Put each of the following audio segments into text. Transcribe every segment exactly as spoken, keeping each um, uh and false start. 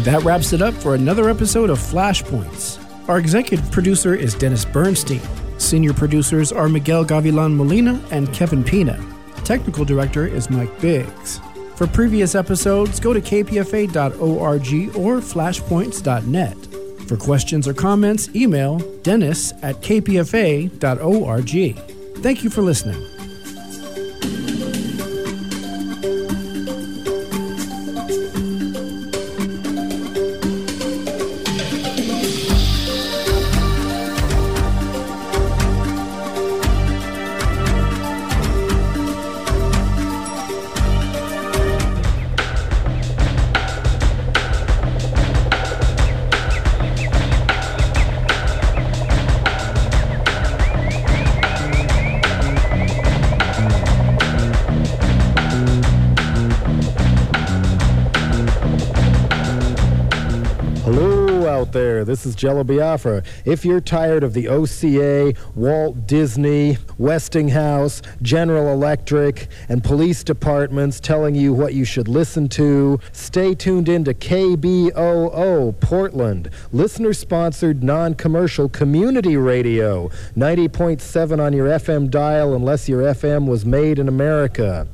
That wraps it up for another episode of Flashpoints. Our executive producer is Dennis Bernstein. Senior producers are Miguel Gavilan Molina and Kevin Pina. Technical director is Mike Biggs. For previous episodes, go to k p f a dot org or flashpoints dot net. For questions or comments, email dennis at k p f a dot org. Thank you for listening. This is Jello Biafra. If you're tired of the O C A, Walt Disney, Westinghouse, General Electric, and police departments telling you what you should listen to, stay tuned in to K B O O Portland, listener-sponsored non-commercial community radio, ninety point seven on your F M dial unless your F M was made in America.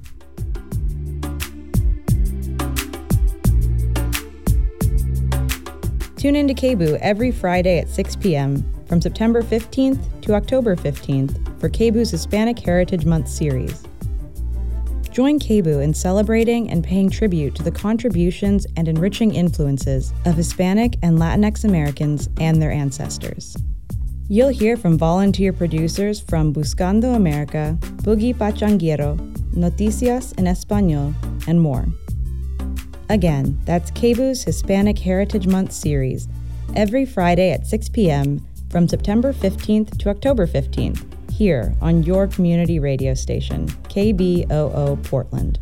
Tune in to K B O O every Friday at six p.m. from September fifteenth to October fifteenth for K B O O's Hispanic Heritage Month series. Join K B O O in celebrating and paying tribute to the contributions and enriching influences of Hispanic and Latinx Americans and their ancestors. You'll hear from volunteer producers from Buscando America, Boogie Pachanguero, Noticias en Español, and more. Again, that's K B O O's Hispanic Heritage Month series, every Friday at six p.m. from September fifteenth to October fifteenth, here on your community radio station, K B O O Portland.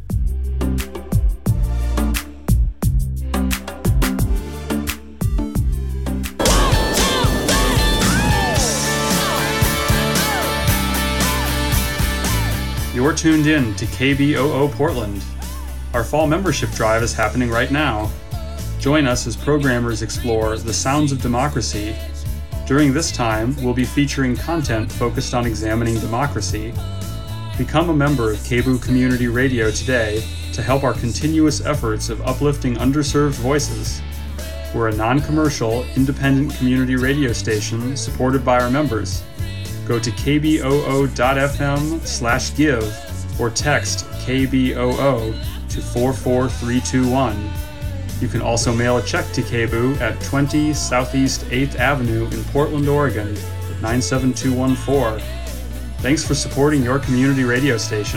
You're tuned in to K B O O Portland. Our fall membership drive is happening right now. Join us as programmers explore the sounds of democracy. During this time, we'll be featuring content focused on examining democracy. Become a member of K B O O Community Radio today to help our continuous efforts of uplifting underserved voices. We're a non-commercial, independent community radio station supported by our members. Go to k b o o dot f m slash give or text K B O O to four four three two one. You can also mail a check to K B O O at twenty Southeast eighth Avenue in Portland, Oregon, nine seven two one four. Thanks for supporting your community radio station.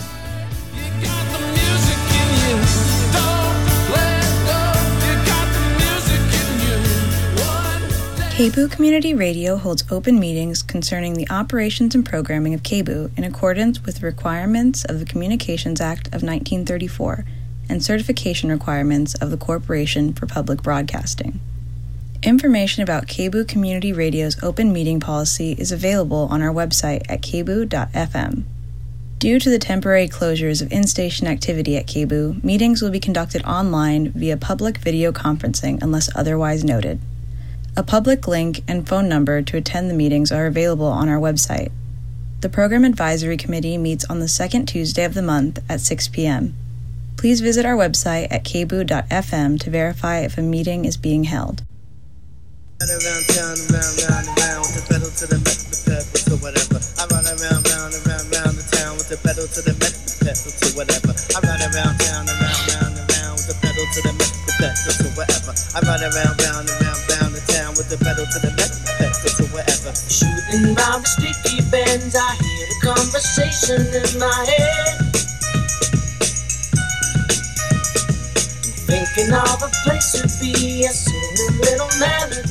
K B O O Community Radio holds open meetings concerning the operations and programming of K B O O in accordance with the requirements of the Communications Act of nineteen thirty-four and certification requirements of the Corporation for Public Broadcasting. Information about K B O O Community Radio's open meeting policy is available on our website at k b o o dot f m. Due to the temporary closures of in-station activity at K B O O, meetings will be conducted online via public video conferencing unless otherwise noted. A public link and phone number to attend the meetings are available on our website. The Program Advisory Committee meets on the second Tuesday of the month at six p.m. Please visit our website at k b o o dot f m to verify if a meeting is being held. Around town, around, round, around, with the pedal to the metal, the pedal to whatever. I run around, round, around, round the town with the pedal to the metal, the pedal to whatever. I run around town, around, round, around with the pedal to the metal, the pedal to whatever. I run around, round, around, round the town with the pedal to the metal, the pedal to whatever. Shooting round the sticky bends, I hear the conversation in my head. Thinking of a place to be, a singing little melody.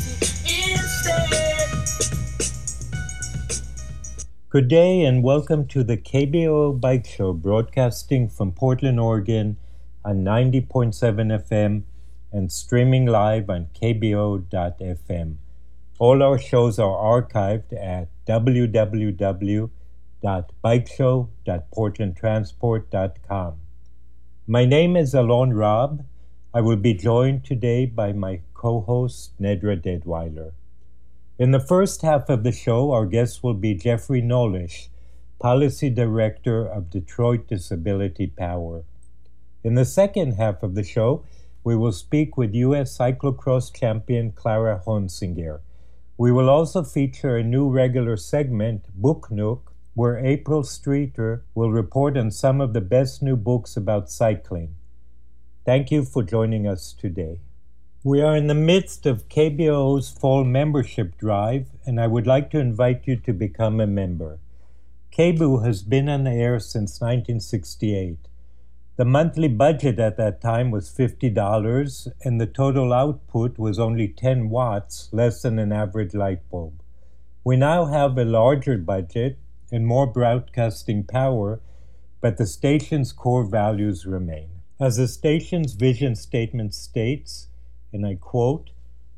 Good day and welcome to the K B O O Bike Show, broadcasting from Portland, Oregon on ninety point seven F M and streaming live on k b o dot f m. All our shows are archived at w w w dot bike show dot portland transport dot com. My name is Alon Robb, I will be joined today by my co-host, Nedra Deadweiler. In the first half of the show, our guest will be Jeffrey Nolish, Policy Director of Detroit Disability Power. In the second half of the show, we will speak with U S cyclocross champion Clara Honsinger. We will also feature a new regular segment, Book Nook, where April Streeter will report on some of the best new books about cycling. Thank you for joining us today. We are in the midst of K B O O's fall membership drive, and I would like to invite you to become a member. K B O O has been on the air since nineteen sixty-eight. The monthly budget at that time was fifty dollars, and the total output was only ten watts, less than an average light bulb. We now have a larger budget and more broadcasting power, but the station's core values remain. As the station's vision statement states, and I quote,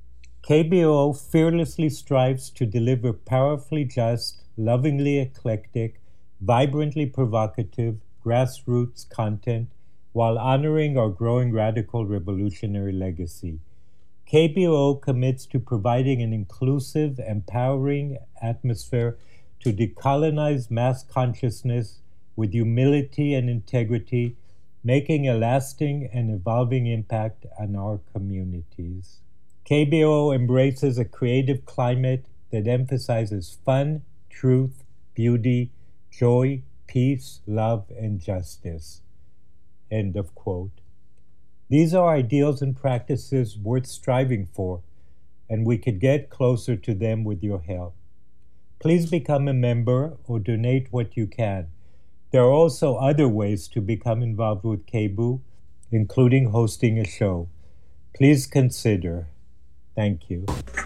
K B O O fearlessly strives to deliver powerfully just, lovingly eclectic, vibrantly provocative, grassroots content while honoring our growing radical revolutionary legacy. K B O O commits to providing an inclusive, empowering atmosphere to decolonize mass consciousness with humility and integrity, making a lasting and evolving impact on our communities. K B O O embraces a creative climate that emphasizes fun, truth, beauty, joy, peace, love, and justice. End of quote. These are ideals and practices worth striving for, and we could get closer to them with your help. Please become a member or donate what you can. There are also other ways to become involved with K B O O, including hosting a show. Please consider. Thank you.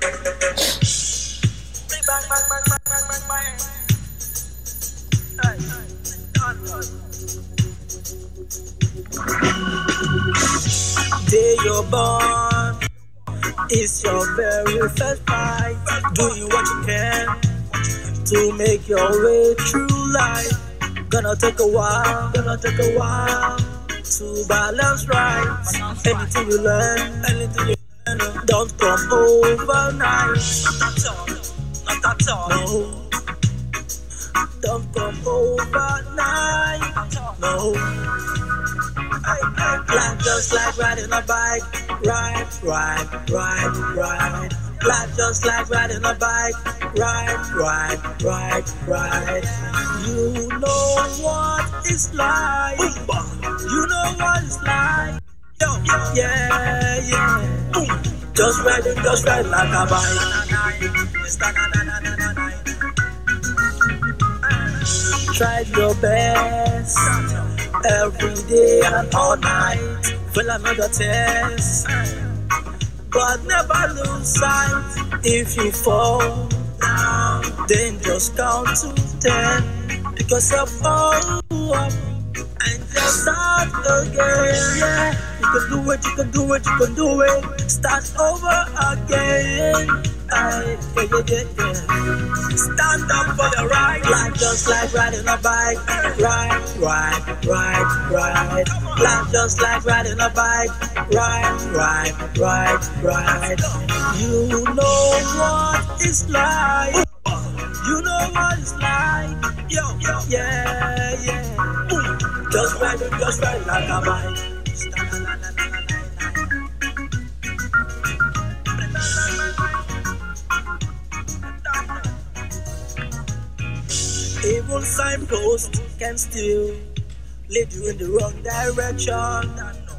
Day you're born is your very first fight. Doing what you can to make your way through life. Gonna take a while, gonna take a while to balance right. Anything you learn, anything you learn, don't come overnight. Not at all, not at all. No, don't come overnight. No. Life just like riding a bike, ride, ride, ride, ride. Life just like riding a bike, ride, ride, ride, ride. You know what it's like. You know what it's like. Yo, yeah, yeah. Just ride it, just ride like a bike. Try your best every day and all night. Fill another test, but never lose sight. If you fall down, then just count to ten. Pick yourself all up and just start again. Yeah, you can do it, you can do it, you can do it. Start over again. Aye, yeah, yeah, yeah, yeah. Stand up for the right. Life just like riding a bike. Ride, ride, ride, ride. Life just like riding a bike. Ride, ride, ride, ride. You know what it's like. You know what it's like. Yo, yo, yeah, yeah. Just ride it, just ride like a bike. Evil signpost can still lead you in the wrong direction.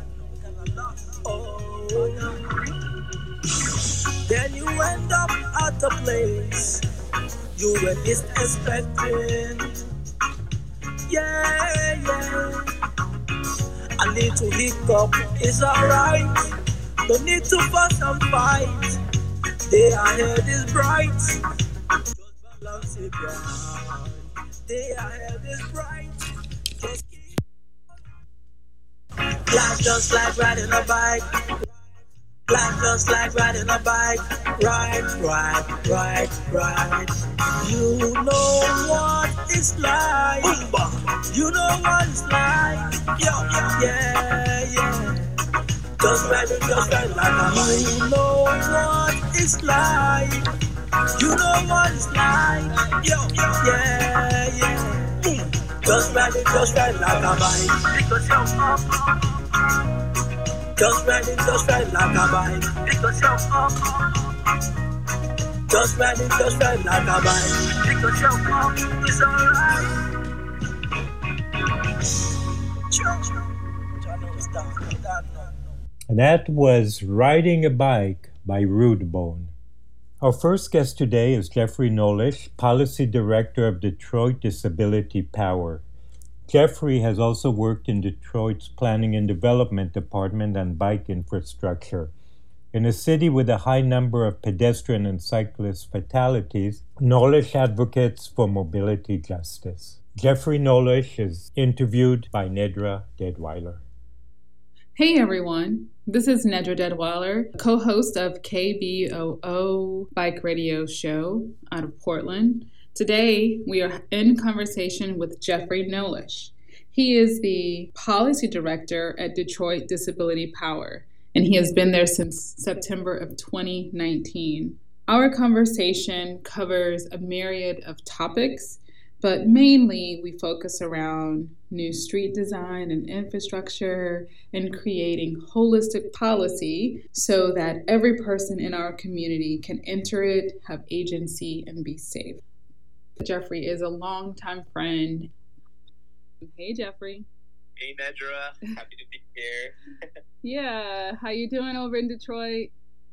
Oh, then you end up at a place you were least expecting. Yeah, yeah. A little hiccup is alright. No need to fuss and fight. Day ahead is bright. Just balance it right. Day ahead is bright. Just keep on. Life just like riding a bike. Life just like riding a bike. Ride, ride, ride, ride. You know what it's like. You know what it's like. Yo, yeah, yeah. Just ride it, just ride like a bike. You know what it's like. You know what it's like. Yo, yeah, yeah. Boom. Just ride it, just ride like a bike. Because you're up. Just ride it, just ride like a bike. Because you're up. Just ride it, just ride like a bike. Because you're up. It's alright. And that was Riding a Bike by Rudebone. Our first guest today is Jeffrey Nolish, Policy Director of Detroit Disability Power. Jeffrey has also worked in Detroit's Planning and Development Department and bike infrastructure. In a city with a high number of pedestrian and cyclist fatalities, Nolish advocates for mobility justice. Jeffrey Nolish is interviewed by Nedra Deadweiler. Hey everyone, this is Nedra Deadweiler, co-host of K B O O Bike Radio Show out of Portland. Today, we are in conversation with Jeffrey Nolish. He is the Policy Director at Detroit Disability Power, and he has been there since September of twenty nineteen. Our conversation covers a myriad of topics, but mainly we focus around new street design and infrastructure and creating holistic policy so that every person in our community can enter it, have agency, and be safe. Jeffrey is a longtime friend. Hey, Jeffrey. Hey, Nedra. Happy to be here. Yeah. How you doing over in Detroit?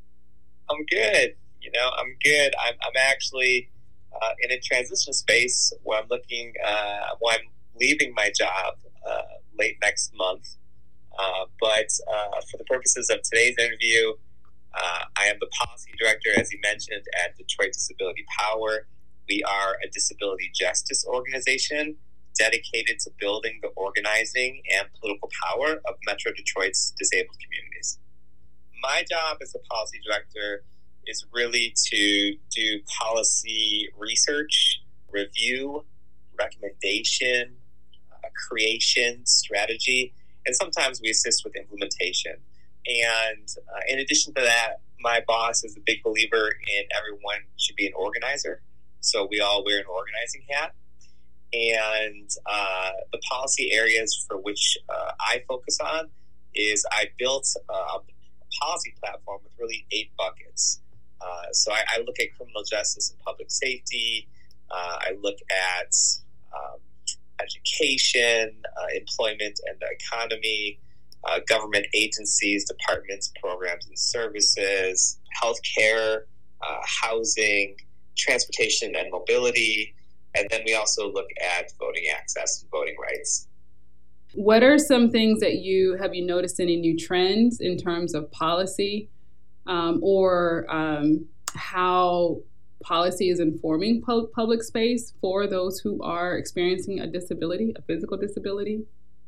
I'm good. You know, I'm good. I'm, I'm actually uh, in a transition space where I'm looking, uh, where I'm leaving my job uh, late next month. Uh, but uh, for the purposes of today's interview, uh, I am the Policy Director, as you mentioned, at Detroit Disability Power. We are a disability justice organization dedicated to building the organizing and political power of Metro Detroit's disabled communities. My job as a policy director is really to do policy research, review, recommendation, uh, creation, strategy, and sometimes we assist with implementation. And uh, in addition to that, my boss is a big believer in everyone should be an organizer. So we all wear an organizing hat. And uh, the policy areas for which uh, I focus on is I built uh, a policy platform with really eight buckets. Uh, so I, I look at criminal justice and public safety. Uh, I look at um, education, uh, employment and the economy, uh, government agencies, departments, programs and services, healthcare, uh, housing, transportation and mobility, and then we also look at voting access and voting rights. What are some things that you, have you noticed any new trends in terms of policy um, or um, how policy is informing pu- public space for those who are experiencing a disability, a physical disability?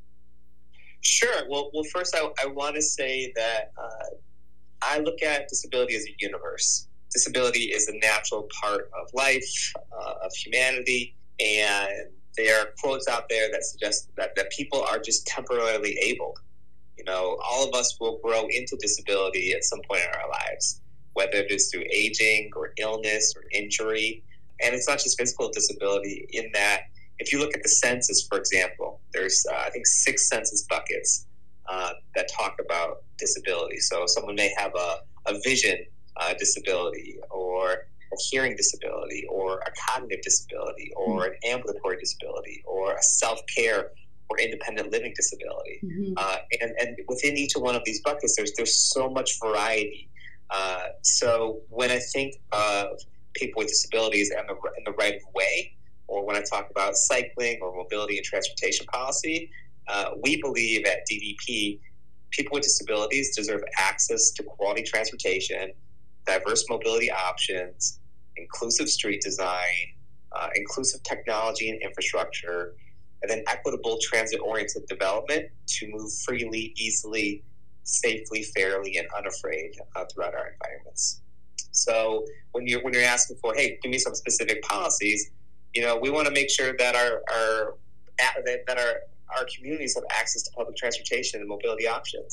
Sure. Well, well first I, I want to say that uh, I look at disability as a universe. Disability is a natural part of life, uh, of humanity, and there are quotes out there that suggest that, that people are just temporarily abled. You know, all of us will grow into disability at some point in our lives, whether it is through aging or illness or injury. And it's not just physical disability in that if you look at the census, for example, there's, uh, I think, six census buckets uh, that talk about disability. So someone may have a, a vision Uh, disability or a hearing disability or a cognitive disability or an ambulatory disability or a self-care or independent living disability. Mm-hmm. Uh, and, and within each one of these buckets, there's there's so much variety. Uh, so when I think of people with disabilities and the, in the right of way, or when I talk about cycling or mobility and transportation policy, uh, we believe at D D P, people with disabilities deserve access to quality transportation, diverse mobility options, inclusive street design, uh, inclusive technology and infrastructure, and then equitable transit-oriented development to move freely, easily, safely, fairly, and unafraid uh, throughout our environments. So when you're when you're asking for, hey, give me some specific policies, you know, we want to make sure that our our that our our communities have access to public transportation and mobility options.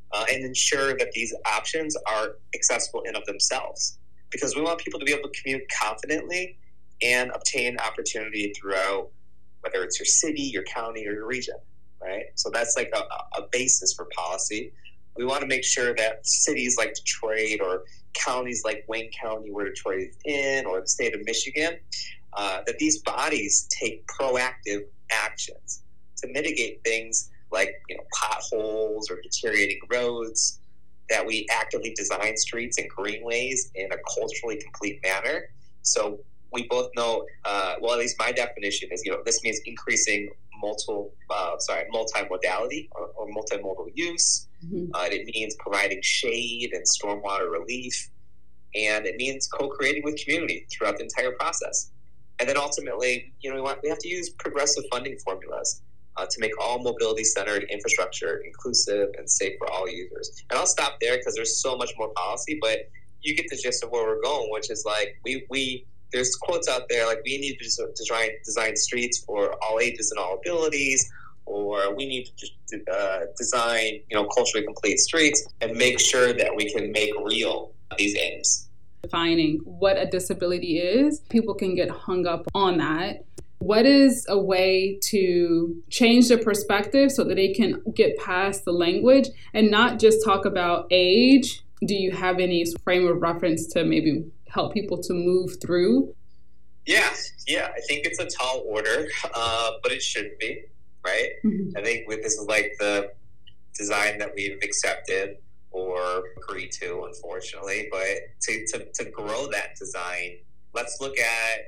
uh, and ensure that these options are accessible in of themselves. Because we want people to be able to commute confidently and obtain opportunity throughout, whether it's your city, your county, or your region, right? So that's like a, a basis for policy. We want to make sure that cities like Detroit or counties like Wayne County, where Detroit is in, or the state of Michigan, uh, that these bodies take proactive actions to mitigate things like, you know, potholes or deteriorating roads, that we actively design streets and greenways in a culturally complete manner. So we both know, uh, well, at least my definition is, you know, this means increasing multiple, uh, sorry, multimodality or, or multimodal use. Mm-hmm. Uh, it means providing shade and stormwater relief, and it means co-creating with community throughout the entire process. And then ultimately, you know, we want we have to use progressive funding formulas uh, to make all mobility-centered infrastructure inclusive and safe for all users. And I'll stop there because there's so much more policy, but you get the gist of where we're going, which is like we we. There's quotes out there like we need to design, design streets for all ages and all abilities, or we need to uh, design, you know, culturally complete streets and make sure that we can make real these aims. Defining what a disability is, people can get hung up on that. What is a way to change the perspective so that they can get past the language and not just talk about age? Do you have any frame of reference to maybe help people to move through? Yeah, yeah. I think it's a tall order, uh, but it shouldn't be, right? Mm-hmm. I think with this is like the design that we've accepted or agreed to, unfortunately. But to, to, to grow that design, let's look at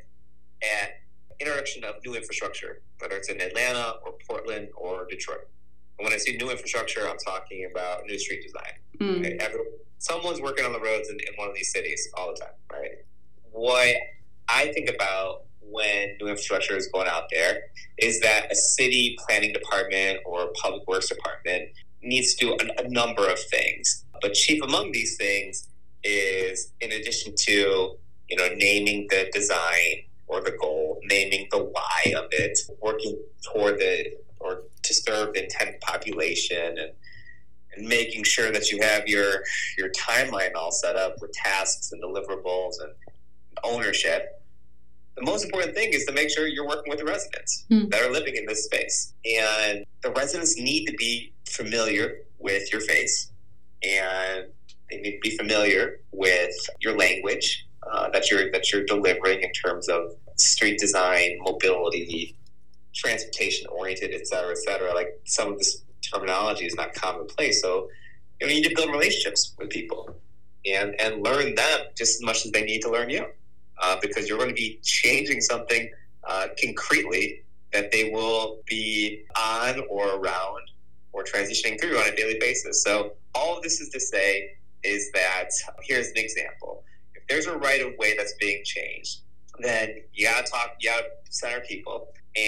at introduction of new infrastructure, whether it's in Atlanta or Portland or Detroit. And when I say new infrastructure, I'm talking about new street design. Mm. Right? Every, someone's working on the roads in, in one of these cities all the time, right? What I think about when new infrastructure is going out there is that a city planning department or public works department needs to do a, a number of things. But chief among these things is, in addition to, you know, naming the design or the goal, naming the why of it, working toward the, or to serve the intended population, and and making sure that you have your your timeline all set up with tasks and deliverables and ownership. The most important thing is to make sure you're working with the residents mm. that are living in this space. And the residents need to be familiar with your face, and they need to be familiar with your language uh, that you're that you're delivering in terms of street design, mobility, transportation oriented, et cetera, et cetera. Like, some of this terminology is not commonplace. So, you know, you need to build relationships with people and, and learn them just as much as they need to learn you, uh, because you're going to be changing something uh, concretely that they will be on or around or transitioning through on a daily basis. So all of this is to say is that, here's an example. If there's a right of way that's being changed, then you got to talk, you got to center people,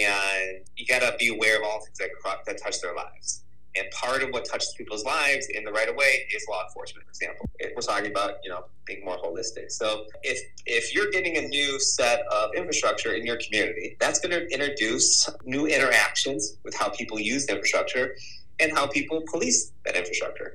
and you got to be aware of all things that, that touch their lives. And part of what touches people's lives in the right of way is law enforcement, for example. We're talking about, you know, being more holistic. So if if you're getting a new set of infrastructure in your community, that's going to introduce new interactions with how people use the infrastructure and how people police that infrastructure.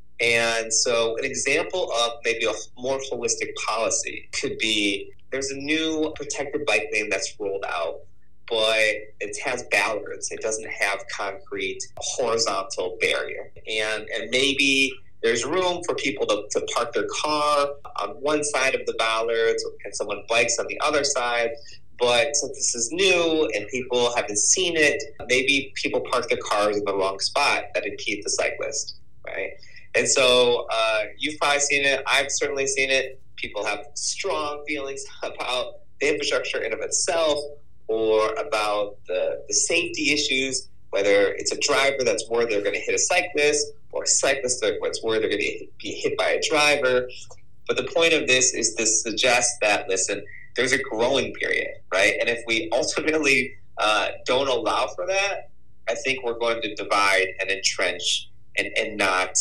And so an example of maybe a more holistic policy could be, there's a new protected bike lane that's rolled out, but it has ballards. It doesn't have concrete horizontal barrier. And and maybe there's room for people to, to park their car on one side of the ballards and someone bikes on the other side. But since this is new and people haven't seen it, maybe people park their cars in the wrong spot that impede the cyclist, right? And so uh, you've probably seen it. I've certainly seen it. People have strong feelings about the infrastructure in of itself, or about the, the safety issues, whether it's a driver that's worried they're going to hit a cyclist, or a cyclist that's worried they're going to be hit by a driver. But the point of this is to suggest that, listen, there's a growing period, right? And if we ultimately uh, don't allow for that, I think we're going to divide and entrench and, and not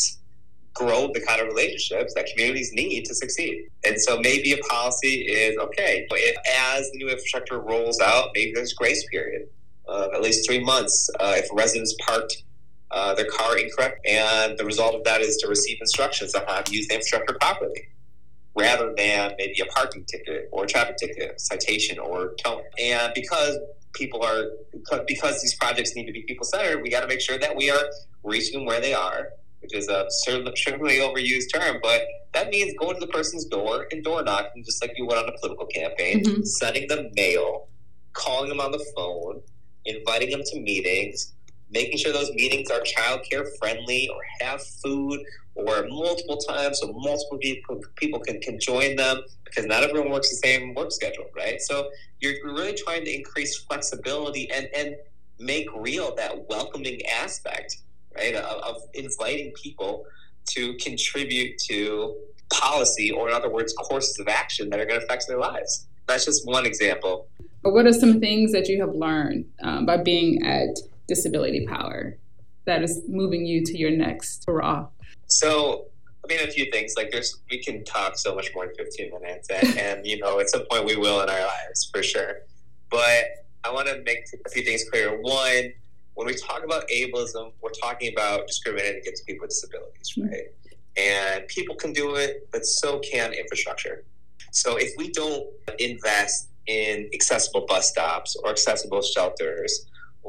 grow the kind of relationships that communities need to succeed. And so maybe a policy is, okay, if, as the new infrastructure rolls out, maybe there's a grace period of at least three months. Uh, if residents parked uh, their car incorrect, and the result of that is to receive instructions on how to use the infrastructure properly, rather than maybe a parking ticket or a traffic ticket, citation or towing. And because people are, because these projects need to be people-centered, we got to make sure that we are reaching them where they are, which is a certainly overused term, but that means going to the person's door and door knocking, just like you would on a political campaign, mm-hmm. sending them mail, calling them on the phone, inviting them to meetings, making sure those meetings are childcare friendly or have food or multiple times so multiple people, people can, can join them, because not everyone works the same work schedule, right? So you're really trying to increase flexibility and, and make real that welcoming aspect, right, of, of inviting people to contribute to policy, or in other words, courses of action that are going to affect their lives. That's just one example. But what are some things that you have learned um, by being at Disability Power that is moving you to your next hurrah? So, I mean, a few things. Like, there's, we can talk so much more in fifteen minutes, and, and you know, at some point we will in our lives, for sure. But I want to make a few things clear. One, when we talk about ableism, we're talking about discriminating against people with disabilities, right? And people can do it, but so can infrastructure. So if we don't invest in accessible bus stops or accessible shelters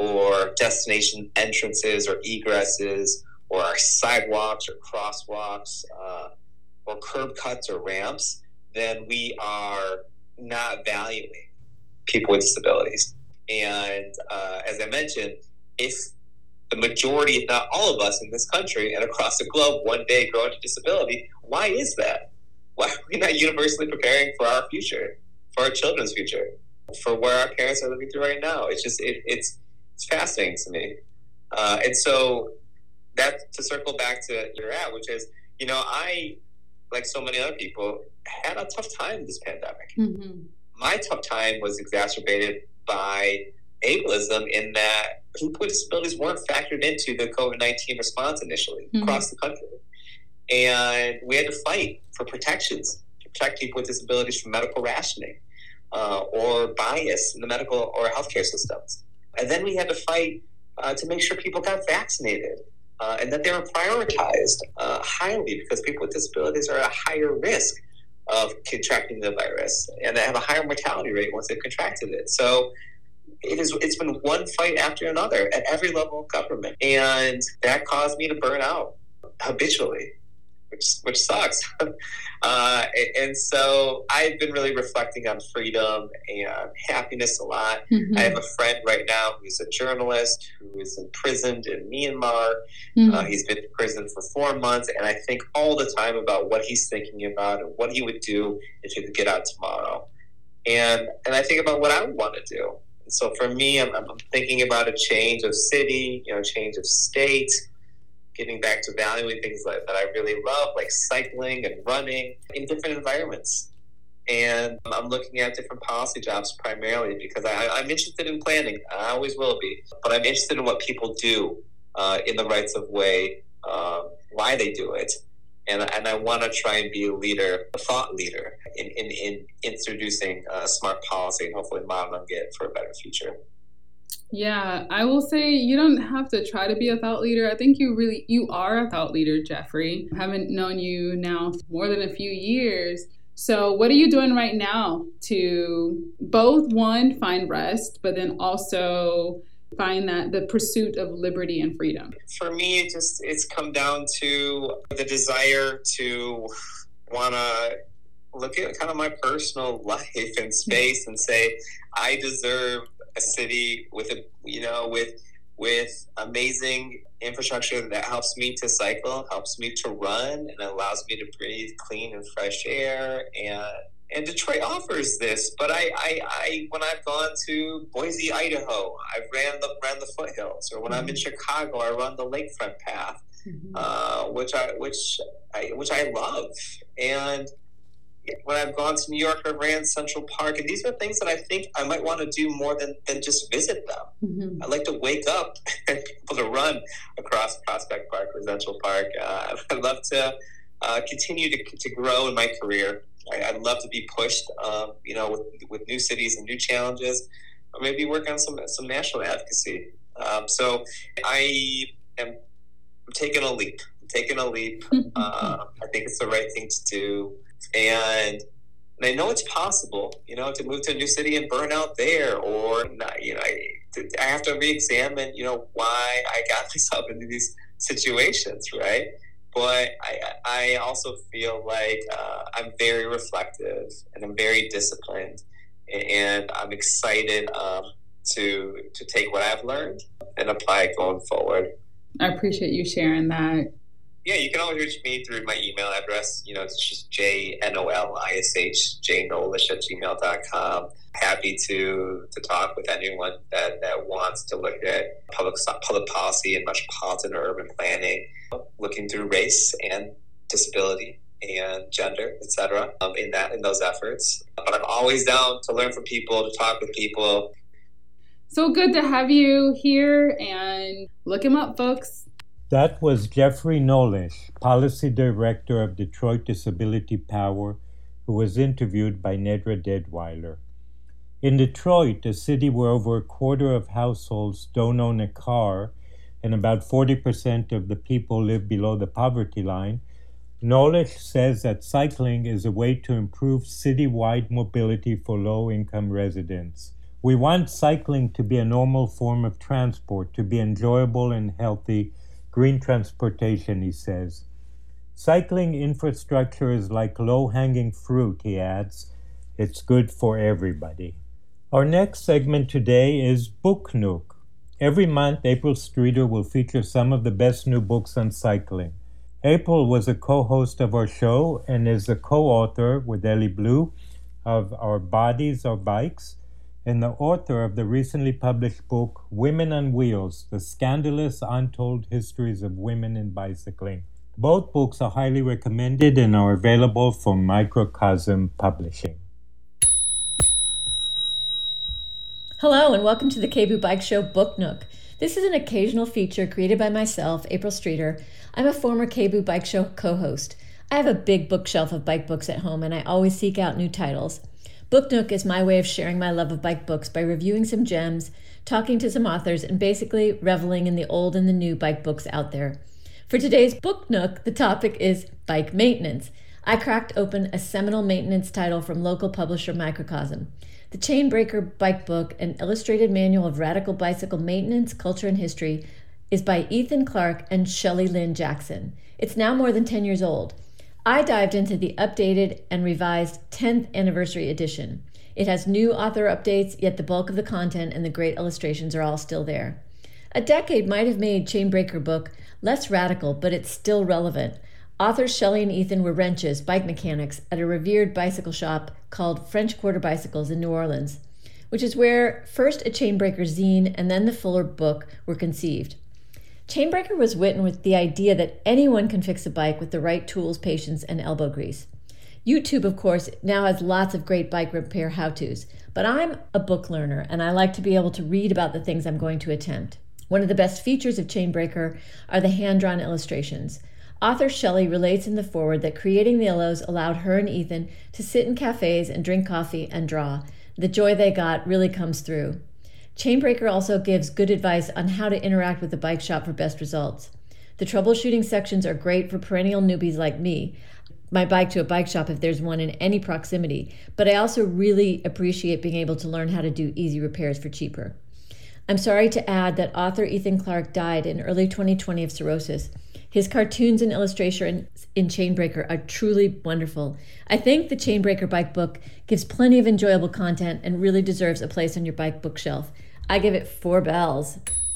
or destination entrances or egresses or our sidewalks or crosswalks uh, or curb cuts or ramps, then we are not valuing people with disabilities. And uh, as I mentioned, if the majority, if not all of us in this country and across the globe one day grow into disability, why is that? Why are we not universally preparing for our future, for our children's future, for where our parents are living through right now? It's just, it, it's it's fascinating to me. Uh, and so that, to circle back to where you're at, which is, you know, I, like so many other people, had a tough time this pandemic. Mm-hmm. My tough time was exacerbated by ableism, in that people with disabilities weren't factored into the COVID nineteen response initially mm-hmm. across the country. And we had to fight for protections to protect people with disabilities from medical rationing uh, or bias in the medical or healthcare systems. And then we had to fight uh, to make sure people got vaccinated uh, and that they were prioritized uh, highly, because people with disabilities are at a higher risk of contracting the virus, and they have a higher mortality rate once they've contracted it. So it is, it's been one fight after another at every level of government. And that caused me to burn out habitually, which which sucks. uh, and so I've been really reflecting on freedom and happiness a lot. Mm-hmm. I have a friend right now who's a journalist who is imprisoned in Myanmar. Mm-hmm. Uh, he's been in prison for four months, and I think all the time about what he's thinking about and what he would do if he could get out tomorrow. And and I think about what I would want to do. And so for me, I'm, I'm thinking about a change of city, you know, change of state, getting back to valuing things like, that I really love, like cycling and running in different environments. And I'm looking at different policy jobs primarily because I, I'm interested in planning. I always will be. But I'm interested in what people do uh, in the rights of way, um, why they do it. And, and I want to try and be a leader, a thought leader in, in, in introducing uh, smart policy and hopefully modeling it for a better future. Yeah, I will say you don't have to try to be a thought leader. I think you really, you are a thought leader, Jeffrey. I haven't known you now more than a few years. So what are you doing right now to both, one, find rest, but then also find that the pursuit of liberty and freedom? For me, it just, it's come down to the desire to want to look at kind of my personal life and space and say, I deserve a city with a, you know, with with amazing infrastructure that helps me to cycle, helps me to run, and allows me to breathe clean and fresh air. And and Detroit offers this, but I, I, I when I've gone to Boise, Idaho, I've ran the ran the foothills, or when mm-hmm. I'm in Chicago, I run the lakefront path, mm-hmm. uh, which I which I which I love. And when I've gone to New York, I ran Central Park, and these are things that I think I might want to do more than, than just visit them. Mm-hmm. I like to wake up and be able to run across Prospect Park or Central Park. Uh, I'd love to uh, continue to to grow in my career. I, I'd love to be pushed, um, you know, with, with new cities and new challenges, or maybe work on some some national advocacy. Um, so I am I'm taking a leap. I'm taking a leap. uh, I think it's the right thing to do. And, and I know it's possible, you know, to move to a new city and burn out there, or not, you know, I, to, I have to re-examine, you know, why I got myself into these situations, right? But I, I also feel like uh, I'm very reflective and I'm very disciplined, and I'm excited um, to to take what I've learned and apply it going forward. I appreciate you sharing that. Yeah, you can always reach me through my email address. You know, it's just J N O L I S H, J Nolish at gmail dot com. Happy to to talk with anyone that, that wants to look at public public policy and metropolitan or urban planning, looking through race and disability and gender, et cetera, um, in that in those efforts. But I'm always down to learn from people, to talk with people. So good to have you here, and look him up, folks. That was Jeffrey Nolish, Policy Director of Detroit Disability Power, who was interviewed by Nedra Deadweiler. In Detroit, a city where over a quarter of households don't own a car and about forty percent of the people live below the poverty line, Nolish says that cycling is a way to improve citywide mobility for low-income residents. We want cycling to be a normal form of transport, to be enjoyable and healthy, green transportation, he says. Cycling infrastructure is like low-hanging fruit, he adds. It's good for everybody. Our next segment today is Book Nook. Every month, April Streeter will feature some of the best new books on cycling. April was a co-host of our show and is a co-author with Ellie Blue of Our Bodies, Our Bikes, and the author of the recently published book, Women on Wheels, The Scandalous Untold Histories of Women in Bicycling. Both books are highly recommended and are available from Microcosm Publishing. Hello, and welcome to the K B O O Bike Show Book Nook. This is an occasional feature created by myself, April Streeter. I'm a former K B O O Bike Show co-host. I have a big bookshelf of bike books at home, and I always seek out new titles. Book Nook is my way of sharing my love of bike books by reviewing some gems, talking to some authors, and basically reveling in the old and the new bike books out there. For today's Book Nook, the topic is bike maintenance. I cracked open a seminal maintenance title from local publisher Microcosm. The Chainbreaker Bike Book, an illustrated manual of radical bicycle maintenance, culture, and history, is by Ethan Clark and Shelley Lynn Jackson. It's now more than ten years old. I dived into the updated and revised tenth anniversary edition. It has new author updates, yet the bulk of the content and the great illustrations are all still there. A decade might have made Chainbreaker Book less radical, but it's still relevant. Authors Shelley and Ethan were wrenches, bike mechanics, at a revered bicycle shop called French Quarter Bicycles in New Orleans, which is where first a Chainbreaker zine and then the fuller book were conceived. Chainbreaker was written with the idea that anyone can fix a bike with the right tools, patience, and elbow grease. YouTube, of course, now has lots of great bike repair how-tos, but I'm a book learner, and I like to be able to read about the things I'm going to attempt. One of the best features of Chainbreaker are the hand-drawn illustrations. Author Shelley relates in the foreword that creating the illos allowed her and Ethan to sit in cafes and drink coffee and draw. The joy they got really comes through. Chainbreaker also gives good advice on how to interact with the bike shop for best results. The troubleshooting sections are great for perennial newbies like me. My bike to a bike shop if there's one in any proximity, but I also really appreciate being able to learn how to do easy repairs for cheaper. I'm sorry to add that author Ethan Clark died in early twenty twenty of cirrhosis. His cartoons and illustrations in Chainbreaker are truly wonderful. I think the Chainbreaker Bike Book gives plenty of enjoyable content and really deserves a place on your bike bookshelf. I give it four bells.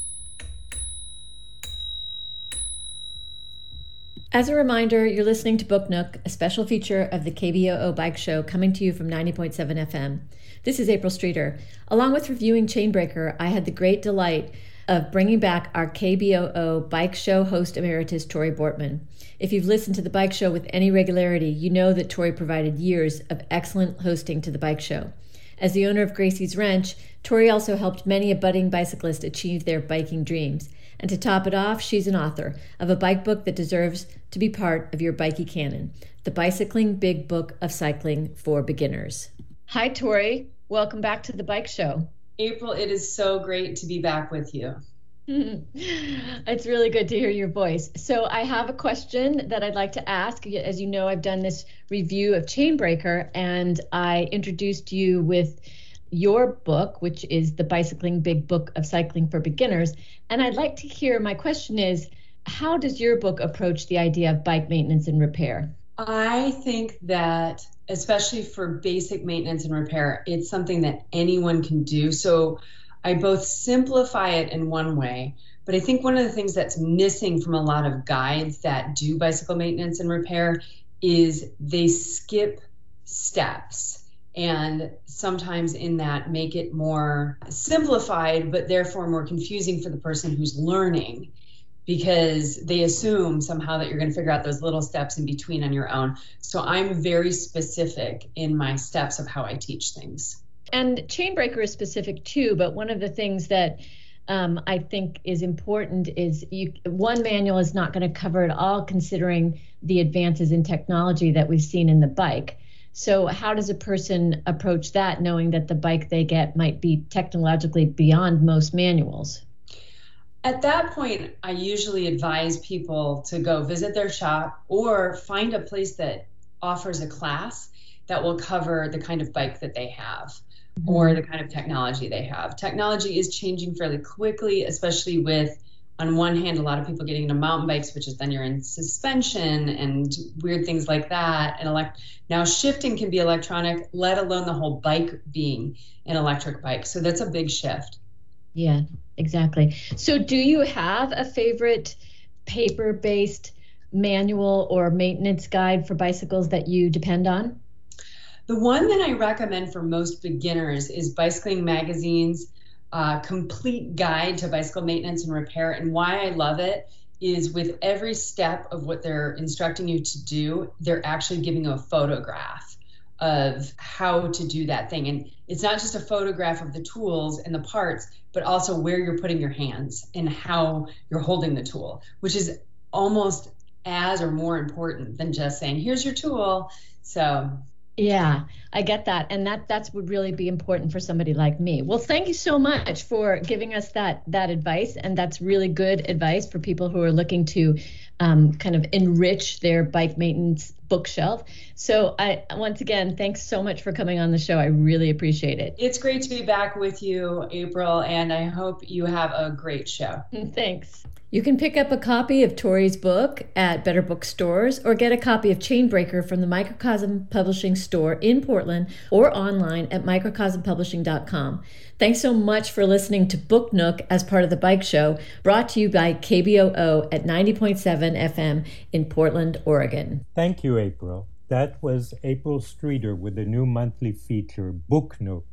As a reminder, you're listening to Book Nook, a special feature of the K B O O Bike Show coming to you from ninety point seven F M. This is April Streeter. Along with reviewing Chainbreaker, I had the great delight of bringing back our K B O O Bike Show host emeritus, Tori Bortman. If you've listened to the Bike Show with any regularity, you know that Tori provided years of excellent hosting to the Bike Show. As the owner of Gracie's Wrench, Tori also helped many a budding bicyclist achieve their biking dreams. And to top it off, she's an author of a bike book that deserves to be part of your bikey canon, The Bicycling Big Book of Cycling for Beginners. Hi, Tori. Welcome back to the Bike Show. April, it is so great to be back with you. It's really good to hear your voice. So I have a question that I'd like to ask. As you know, I've done this review of Chainbreaker, and I introduced you with your book, which is the Bicycling Big Book of Cycling for Beginners. And I'd like to hear, my question is, how does your book approach the idea of bike maintenance and repair? I think that, especially for basic maintenance and repair, it's something that anyone can do. So I both simplify it in one way, but I think one of the things that's missing from a lot of guides that do bicycle maintenance and repair is they skip steps, and sometimes in that make it more simplified, but therefore more confusing for the person who's learning, because they assume somehow that you're going to figure out those little steps in between on your own. So I'm very specific in my steps of how I teach things. And Chainbreaker is specific too, but one of the things that um, I think is important is you, one manual is not going to cover it all, considering the advances in technology that we've seen in the bike. So how does a person approach that, knowing that the bike they get might be technologically beyond most manuals? At that point, I usually advise people to go visit their shop or find a place that offers a class that will cover the kind of bike that they have, mm-hmm. or the kind of technology they have. Technology is changing fairly quickly, especially with, on one hand, a lot of people getting into mountain bikes, which is then you're in suspension and weird things like that. And elect- now shifting can be electronic, let alone the whole bike being an electric bike. So that's a big shift. Yeah, exactly. So do you have a favorite paper-based manual or maintenance guide for bicycles that you depend on? The one that I recommend for most beginners is Bicycling Magazine's uh, Complete Guide to Bicycle Maintenance and Repair. And why I love it is with every step of what they're instructing you to do, they're actually giving you a photograph of how to do that thing. And it's not just a photograph of the tools and the parts, but also where you're putting your hands and how you're holding the tool, which is almost as or more important than just saying, here's your tool. So yeah, I get that. And that that's would really be important for somebody like me. Well, thank you so much for giving us that that advice. And that's really good advice for people who are looking to um, kind of enrich their bike maintenance bookshelf. So I once again, thanks so much for coming on the show. I really appreciate it. It's great to be back with you, April, and I hope you have a great show. Thanks. You can pick up a copy of Tori's book at Better Bookstores, or get a copy of Chainbreaker from the Microcosm Publishing Store in Portland, or online at microcosm publishing dot com. Thanks so much for listening to Book Nook as part of the Bike Show, brought to you by K B O O at ninety point seven F M in Portland, Oregon. Thank you, April. That was April Streeter with the new monthly feature, Book Nook.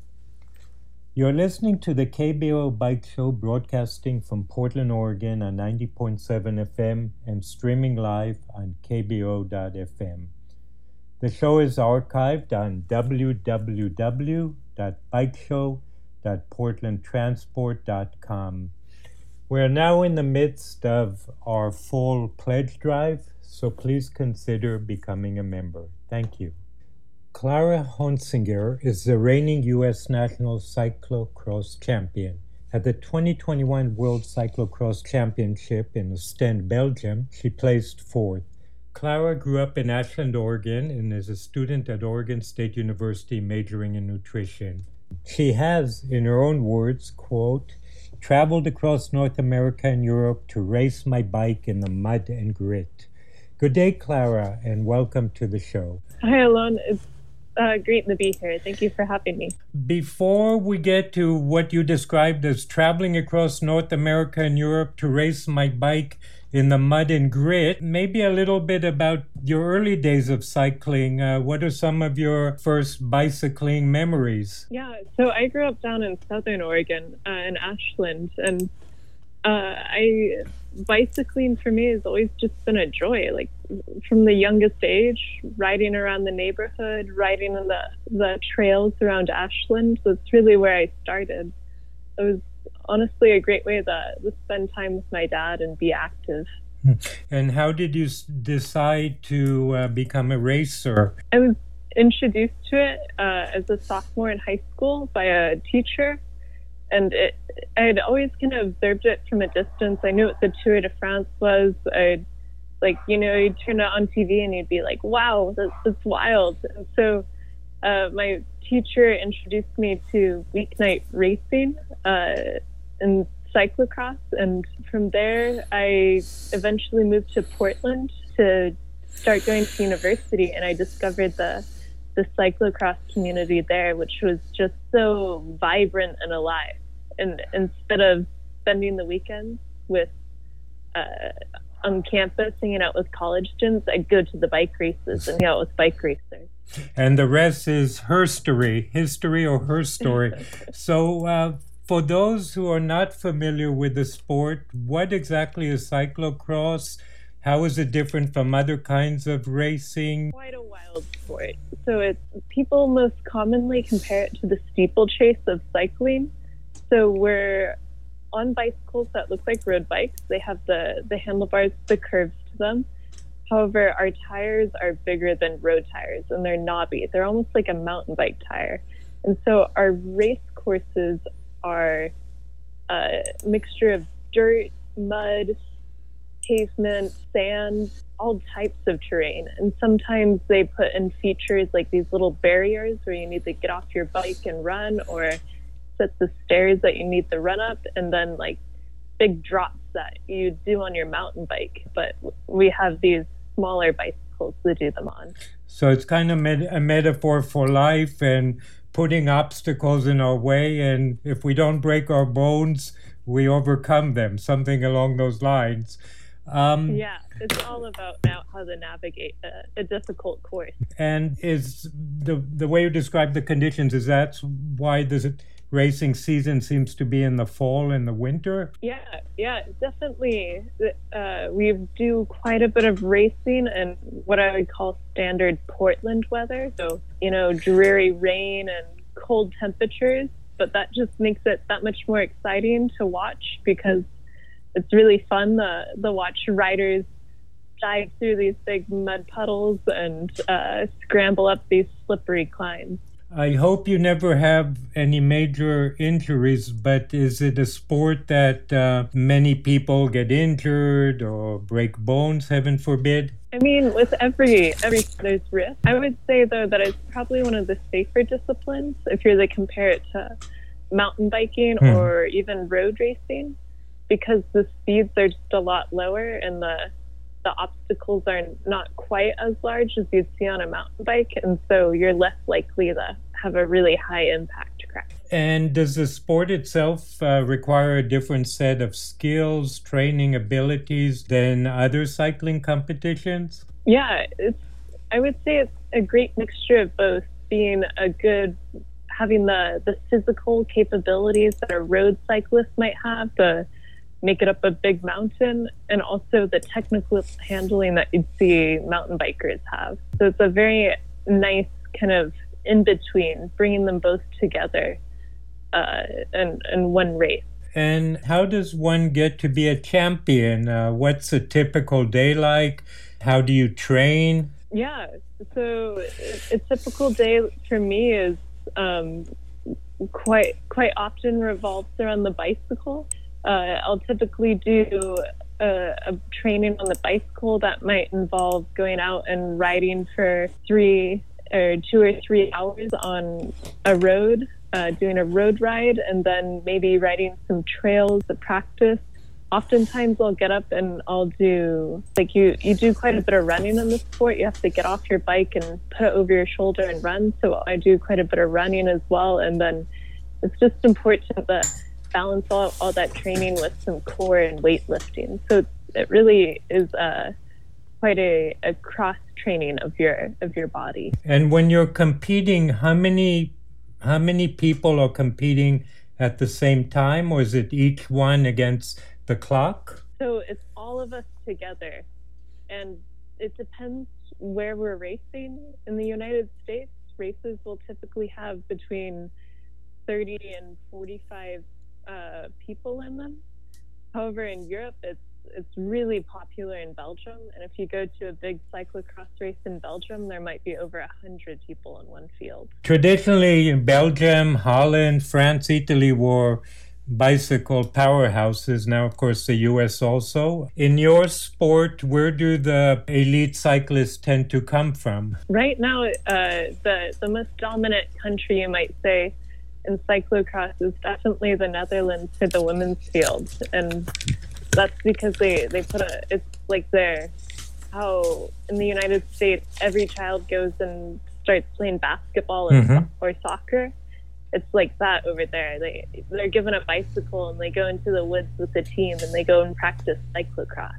You're listening to the K B O O Bike Show, broadcasting from Portland, Oregon on ninety point seven F M and streaming live on K B O O dot F M. The show is archived on w w w dot bike show dot portland transport dot com. We're now in the midst of our fall pledge drive, so please consider becoming a member. Thank you. Clara Honsinger is the reigning U S National Cyclocross Champion. At the twenty twenty-one World Cyclocross Championship in Ostend, Belgium, she placed fourth. Clara grew up in Ashland, Oregon, and is a student at Oregon State University majoring in nutrition. She has, in her own words, quote, traveled across North America and Europe to race my bike in the mud and grit. Good day, Clara, and welcome to the show. Hi, Alon. It's uh, great to be here. Thank you for having me. Before we get to what you described as traveling across North America and Europe to race my bike in the mud and grit, maybe a little bit about your early days of cycling. Uh, what are some of your first bicycling memories? Yeah, so I grew up down in Southern Oregon, uh, in Ashland, and uh, I bicycling for me has always just been a joy. Like from the youngest age, riding around the neighborhood, riding on the, the trails around Ashland. That's really where I started. It was honestly a great way to, to spend time with my dad and be active. And how did you decide to uh, become a racer? I was introduced to it uh, as a sophomore in high school by a teacher, and it, I had always kind of observed it from a distance. I knew what the Tour de France was. I'd, like, you know, you'd turn it on T V and you'd be like, wow, that's, that's wild. And so uh, my teacher introduced me to weeknight racing uh, and cyclocross. And from there, I eventually moved to Portland to start going to university, and I discovered the the cyclocross community there, which was just so vibrant and alive. And instead of spending the weekends with uh, on campus hanging out with college students, I'd go to the bike races and hang out with bike racers. And the rest is her story, history or her story. So uh, for those who are not familiar with the sport, what exactly is cyclocross? How is it different from other kinds of racing? Quite a wild sport. So it's, people most commonly compare it to the steeplechase of cycling. So we're on bicycles that look like road bikes. They have the, the handlebars, the curves to them. However, our tires are bigger than road tires, and they're knobby. They're almost like a mountain bike tire. And so our race courses are a mixture of dirt, mud, pavement, sand, all types of terrain. And sometimes they put in features like these little barriers where you need to get off your bike and run, or sets of stairs that you need to run up, and then like big drops that you do on your mountain bike. But we have these smaller bicycles to do them on. So it's kind of med- a metaphor for life and putting obstacles in our way, and if we don't break our bones, we overcome them, something along those lines. Um, yeah, it's all about now how to navigate a, a difficult course. And is the the way you describe the conditions, is that why the racing season seems to be in the fall and the winter? Yeah, yeah, definitely. Uh, we do quite a bit of racing in what I would call standard Portland weather. So, you know, dreary rain and cold temperatures, but that just makes it that much more exciting to watch, because it's really fun to, to watch riders dive through these big mud puddles and uh, scramble up these slippery climbs. I hope you never have any major injuries, but is it a sport that uh, many people get injured or break bones, heaven forbid? I mean, with every every there's risk. I would say, though, that it's probably one of the safer disciplines if you're to compare it to mountain biking hmm. or even road racing, because the speeds are just a lot lower and the the obstacles are not quite as large as you'd see on a mountain bike, and so you're less likely to have a really high impact crash. And does the sport itself uh, require a different set of skills, training, abilities than other cycling competitions? Yeah, it's. I would say it's a great mixture of both, being a good, having the, the physical capabilities that a road cyclist might have, the make it up a big mountain, and also the technical handling that you'd see mountain bikers have. So it's a very nice kind of in between, bringing them both together uh, in, in one race. And how does one get to be a champion? Uh, what's a typical day like? How do you train? Yeah, so a typical day for me is um, quite quite often revolves around the bicycle. Uh, I'll typically do a, a training on the bicycle that might involve going out and riding for three or two or three hours on a road, uh, doing a road ride, and then maybe riding some trails to practice. Oftentimes I'll get up and I'll do, like you, you do quite a bit of running in this sport. You have to get off your bike and put it over your shoulder and run. So I do quite a bit of running as well. And then it's just important that balance all, all that training with some core and weightlifting. So it really is uh, quite a, a cross training of your of your body. And when you're competing, how many how many people are competing at the same time, or is it each one against the clock? So it's all of us together, and it depends where we're racing. In the United States, races will typically have between thirty and forty-five Uh, people in them. However, in Europe, it's it's really popular in Belgium. And if you go to a big cyclocross race in Belgium, there might be over a hundred people in one field. Traditionally, Belgium, Holland, France, Italy were bicycle powerhouses. Now, of course, the U S also. In your sport, where do the elite cyclists tend to come from? Right now, uh, the, the most dominant country, you might say, in cyclocross is definitely the Netherlands for the women's field. And that's because they, they put a, it's like their, how in the United States, every child goes and starts playing basketball and Mm-hmm. so- or soccer. It's like that over there. They, they're given a bicycle and they go into the woods with the team and they go and practice cyclocross.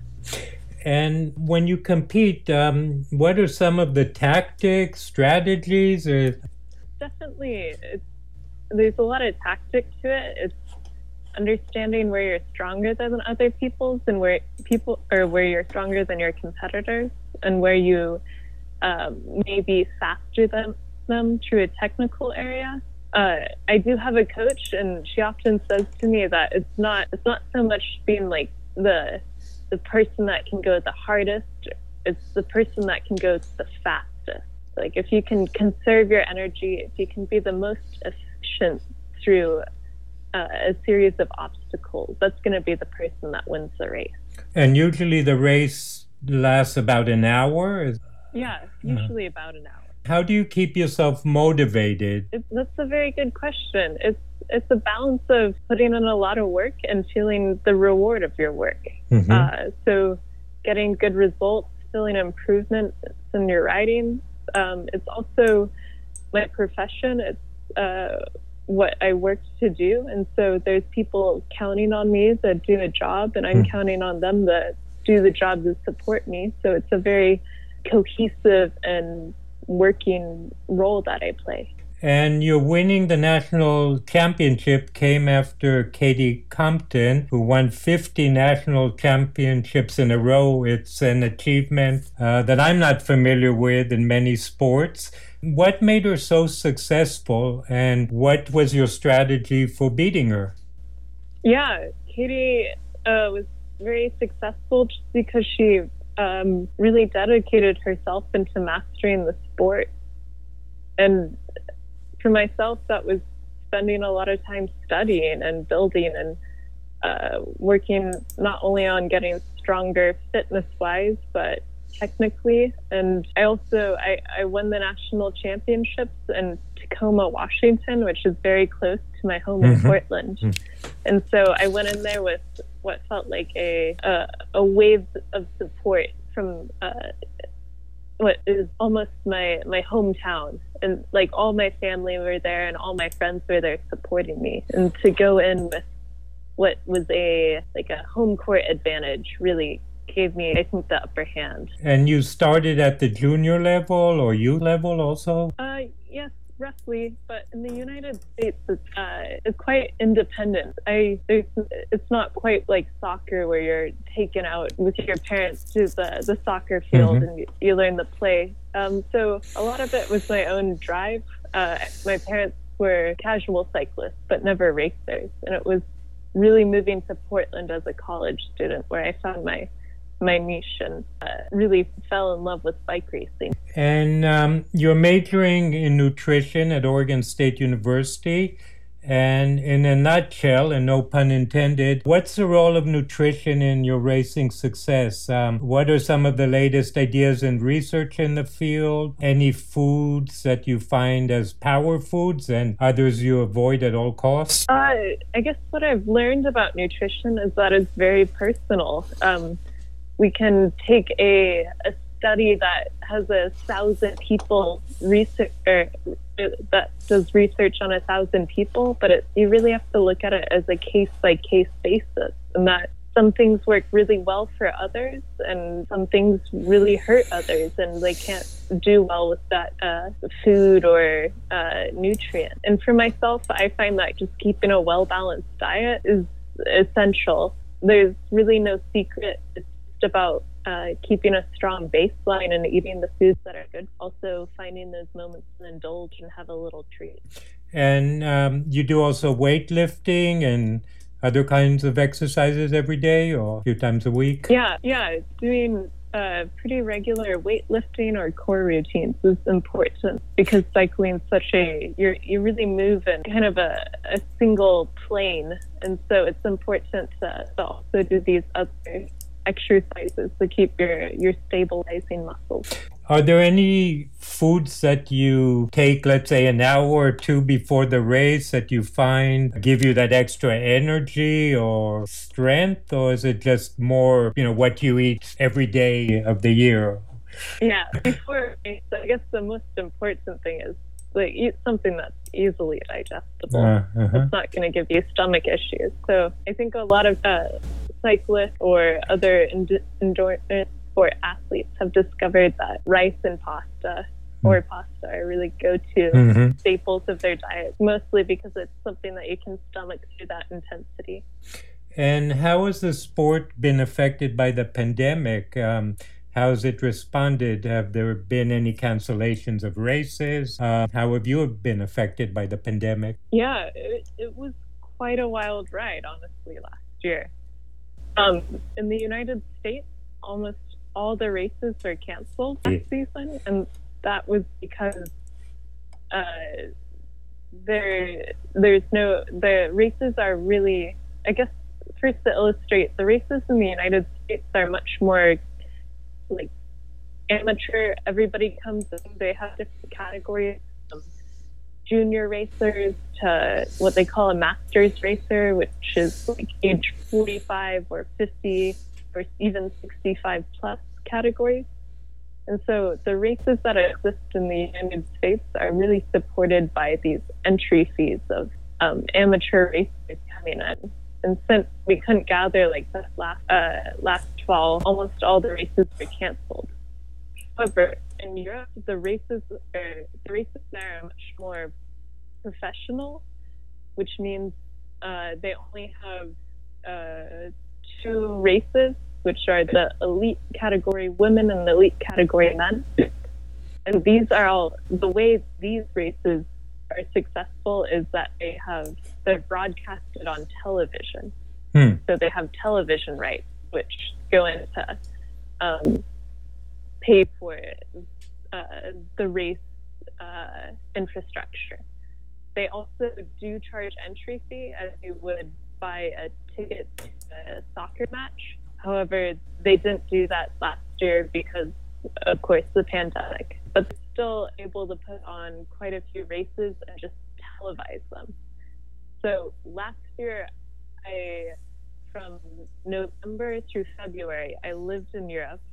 And when you compete, um, what are some of the tactics, strategies? Or... Definitely, it's, there's a lot of tactic to it. It's understanding where you're stronger than other people's and where people, or where you're stronger than your competitors and where you um, may be faster than them through a technical area. Uh, I do have a coach, and she often says to me that it's not it's not so much being like the the person that can go the hardest. It's the person that can go the fastest. Like if you can conserve your energy, if you can be the most efficient through uh, a series of obstacles, that's going to be the person that wins the race. And usually the race lasts about an hour? Yeah, usually uh-huh. about an hour. How do you keep yourself motivated? It, that's a very good question. It's it's a balance of putting in a lot of work and feeling the reward of your work. Mm-hmm. Uh, so getting good results, feeling improvements in your riding. Um, it's also my profession. It's uh, what I work to do. And so there's people counting on me to do a job, and I'm mm-hmm. counting on them to do the job to support me. So it's a very cohesive and working role that I play. And your winning the national championship came after Katie Compton, who won fifty national championships in a row. It's an achievement uh, that I'm not familiar with in many sports. What made her so successful, and what was your strategy for beating her? Yeah, Katie uh, was very successful just because she um, really dedicated herself into mastering the sport. And for myself, that was spending a lot of time studying and building and uh, working not only on getting stronger fitness-wise, but technically. And I also, I, I won the national championships in Tacoma, Washington, which is very close to my home mm-hmm. in Portland. Mm-hmm. And so I went in there with what felt like a, a, a wave of support from uh, what is almost my, my hometown. And like all my family were there and all my friends were there supporting me. And to go in with what was a like a home court advantage really gave me, I think, the upper hand. And you started at the junior level or youth level also? Uh, yes, roughly. But in the United States, it's, uh, it's quite independent. I there's, it's not quite like soccer where you're taken out with your parents to the, the soccer field mm-hmm. and you, you learn the play. Um, so a lot of it was my own drive. Uh, my parents were casual cyclists, but never racers. And it was really moving to Portland as a college student where I found my my niche and uh, really fell in love with bike racing. And um, you're majoring in nutrition at Oregon State University. And in a nutshell, and no pun intended, what's the role of nutrition in your racing success? Um, what are some of the latest ideas and research in the field? Any foods that you find as power foods and others you avoid at all costs? Uh, I guess what I've learned about nutrition is that it's very personal. Um, we can take a, a study that has a thousand people research or that does research on a thousand people, but it, you really have to look at it as a case by case basis, and that some things work really well for others and some things really hurt others, and they can't do well with that uh, food or uh, nutrient. And for myself, I find that just keeping a well balanced diet is essential. There's really no secret. It's about uh, keeping a strong baseline and eating the foods that are good. Also finding those moments to indulge and have a little treat. And um, you do also weightlifting and other kinds of exercises every day or a few times a week? Yeah, yeah. Doing uh, pretty regular weightlifting or core routines is important because cycling is such a, you're, you really move in kind of a, a single plane. And so it's important to, to also do these other exercises to keep your, your stabilizing muscles. Are there any foods that you take, let's say, an hour or two before the race that you find give you that extra energy or strength? Or is it just more, you know, what you eat every day of the year? Yeah, before a race, I guess the most important thing is like eat something that's easily digestible. Uh, uh-huh. It's not going to give you stomach issues. So I think a lot of uh, cyclists or other end- endurance sport athletes have discovered that rice and pasta or pasta are really go-to Mhm. staples of their diet, mostly because it's something that you can stomach through that intensity. And how has the sport been affected by the pandemic? Um, how has it responded? Have there been any cancellations of races? Uh, how have you been affected by the pandemic? Yeah, it, it was quite a wild ride, honestly, last year. Um, in the United States, almost all the races were canceled last season, and that was because uh, there there's no the races are really, I guess, first to illustrate, the races in the United States are much more like amateur. Everybody comes in, they have different categories, from junior racers to what they call a masters racer, which is like age forty-five or fifty or even sixty-five plus categories. And so the races that exist in the United States are really supported by these entry fees of um, amateur racers coming in. And since we couldn't gather like this last uh, last fall, almost all the races were canceled. However, in Europe, the races are, the races there are much more professional, which means uh, they only have uh, two races, which are the elite category women and the elite category men. And these are all, the way these races are successful is that they have, they're broadcasted on television. Hmm. So they have television rights, which go into um, pay for uh, the race uh, infrastructure. They also do charge entry fee as you would buy a ticket to a soccer match. However, they didn't do that last year because, of course, the pandemic. But they're still able to put on quite a few races and just televise them. So last year, I, from November through February, I lived in Europe.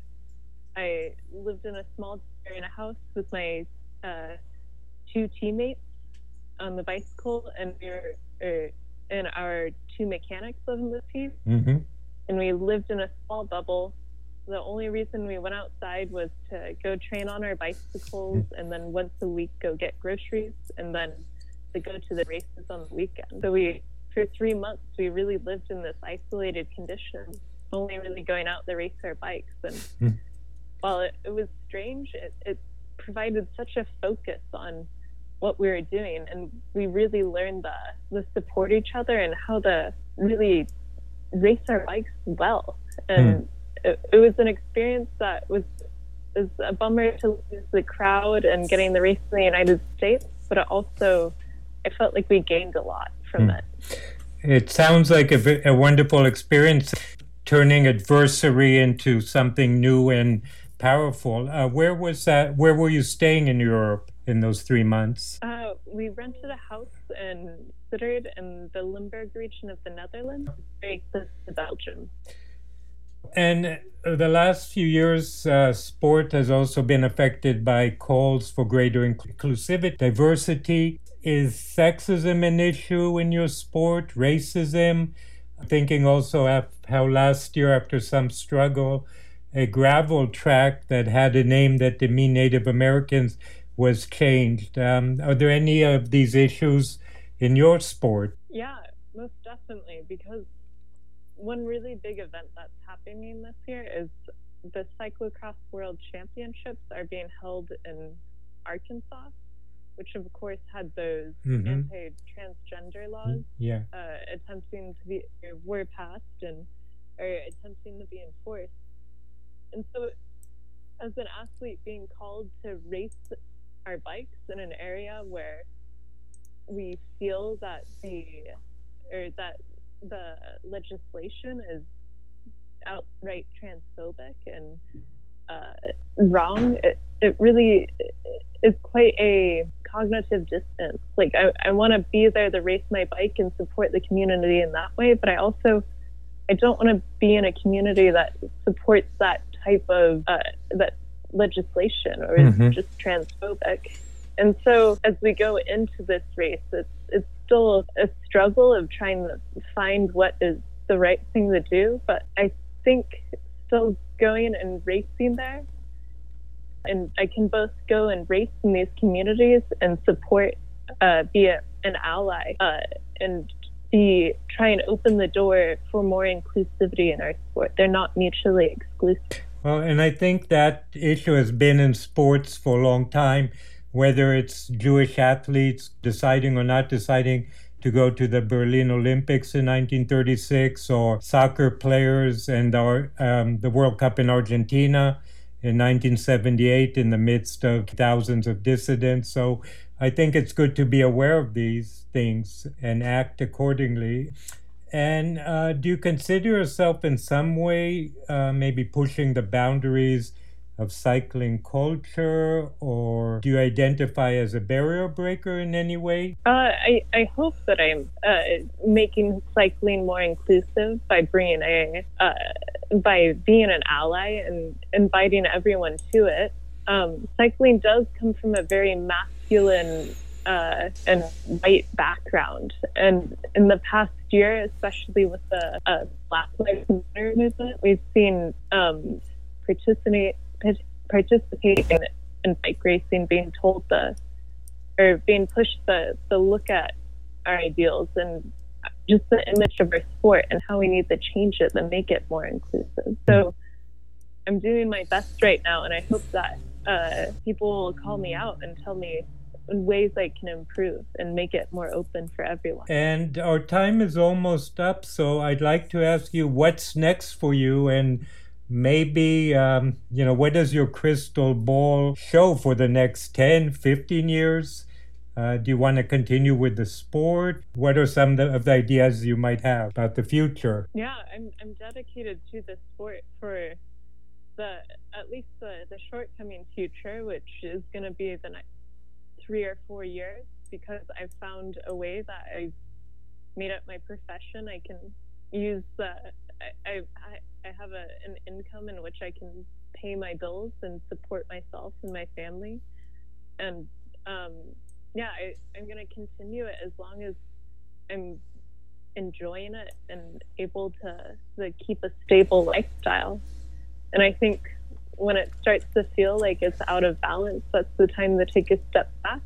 I lived in a small in a house with my uh, two teammates on the bicycle, and we were, uh, and our two mechanics on the team. Mm-hmm. And we lived in a small bubble. The only reason we went outside was to go train on our bicycles and then once a week go get groceries and then to go to the races on the weekend. So we, for three months, we really lived in this isolated condition, only really going out to race our bikes. And Mm. while it, it was strange, it, it provided such a focus on what we were doing. And we really learned the, the support each other and how to really race our bikes well. And Mm. it, it was an experience that was, was a bummer to lose the crowd and getting the race in the United States, but it also, I felt like we gained a lot from Mm. it. It sounds like a, v- a wonderful experience, turning adversity into something new and powerful. Uh, where was that? Where were you staying in Europe in those three months? Uh, we rented a house in Sittard in the Limburg region of the Netherlands, very close to Belgium. And uh, the last few years, uh, sport has also been affected by calls for greater inclusivity, diversity. Is sexism an issue in your sport? Racism? Thinking also of how last year, after some struggle, a gravel track that had a name that didn't mean Native Americans was changed. Um, are there any of these issues in your sport? Yeah, most definitely, because one really big event that's happening this year is the Cyclocross World Championships are being held in Arkansas. which of course had those Mhm. anti-transgender laws Yeah. uh, attempting to be were passed and are attempting to be enforced. And so, as an athlete, being called to race our bikes in an area where we feel that the or that the legislation is outright transphobic and uh, wrong, it, it really is quite a cognitive distance. Like, I, I want to be there to race my bike and support the community in that way, but I also, I don't want to be in a community that supports that type of, uh, that legislation or is Mhm. just transphobic. And so as we go into this race, it's, it's still a struggle of trying to find what is the right thing to do. But I think still going and racing there, and I can both go and race in these communities and support, uh, be a, an ally, uh, and be try and open the door for more inclusivity in our sport. They're not mutually exclusive. Well, and I think that issue has been in sports for a long time, whether it's Jewish athletes deciding or not deciding to go to the Berlin Olympics in nineteen thirty-six, or soccer players and our um, the World Cup in Argentina in nineteen seventy-eight in the midst of thousands of dissidents. So I think it's good to be aware of these things and act accordingly. And uh, do you consider yourself in some way uh, maybe pushing the boundaries of cycling culture, or do you identify as a barrier breaker in any way? Uh, I, I hope that I'm uh, making cycling more inclusive by bringing a uh, by being an ally and inviting everyone to it. Um, cycling does come from a very masculine uh, and white background, and in the past year, especially with the uh, Black Lives Matter movement, we've seen um, participate. participating in bike racing being told the or being pushed the the look at our ideals and just the image of our sport and how we need to change it and make it more inclusive. So I'm doing my best right now, and I hope that uh, people will call me out and tell me ways I can improve and make it more open for everyone. And our time is almost up, so I'd like to ask you what's next for you, and maybe, um, you know, what does your crystal ball show for the next ten, fifteen years? Uh, do you want to continue with the sport? What are some of the, of the ideas you might have about the future? Yeah, I'm I'm dedicated to the sport for the at least the, the short-coming future, which is going to be the next three or four years, because I've found a way that I've made up my profession. I can use the I I, I have a, an income in which I can pay my bills and support myself and my family, and um, yeah, I, I'm going to continue it as long as I'm enjoying it and able to, to keep a stable lifestyle. And I think when it starts to feel like it's out of balance, that's the time to take a step back.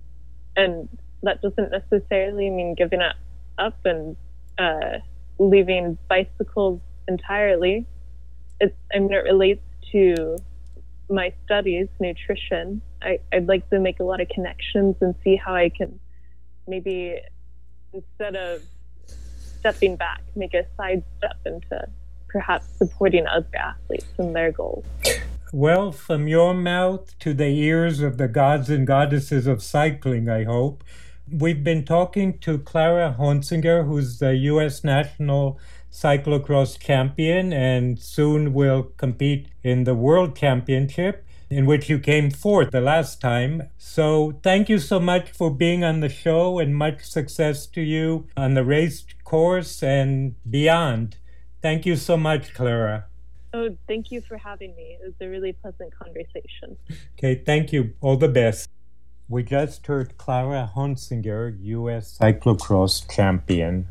And that doesn't necessarily mean giving it up and uh, leaving bicycles entirely. It's, I mean, it relates to my studies, nutrition. I, I'd like to make a lot of connections and see how I can maybe, instead of stepping back, make a side step into perhaps supporting other athletes and their goals. Well, from your mouth to the ears of the gods and goddesses of cycling, I hope. We've been talking to Clara Honsinger, who's the U S national cyclocross champion and soon will compete in the World Championship, in which you came fourth the last time. So thank you so much for being on the show, and much success to you on the race course and beyond. Thank you so much, Clara. Oh, thank you for having me. It was a really pleasant conversation. Okay, thank you. All the best. We just heard Clara Honsinger, U S cyclocross champion.